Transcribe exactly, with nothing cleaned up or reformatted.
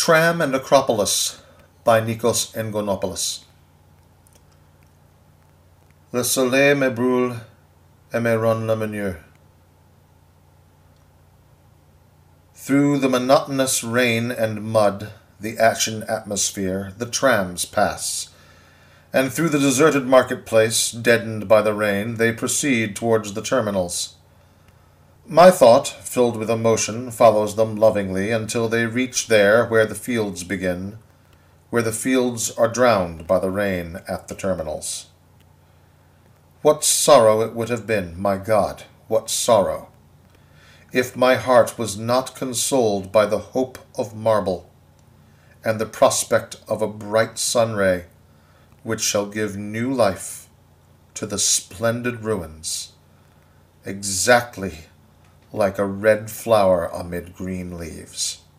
Tram and Acropolis by Nikos Engonopoulos. Le soleil me brûle et me rend lumineux. Through the monotonous rain and mud, the ashen atmosphere, the trams pass, and through the deserted marketplace, deadened by the rain, they proceed towards the terminals. My thought, filled with emotion, follows them lovingly until they reach there where the fields begin, where the fields are drowned by the rain at the terminals. What sorrow it would have been, my God, what sorrow, if my heart was not consoled by the hope of marble and the prospect of a bright sun-ray which shall give new life to the splendid ruins, exactly like a red flower amid green leaves.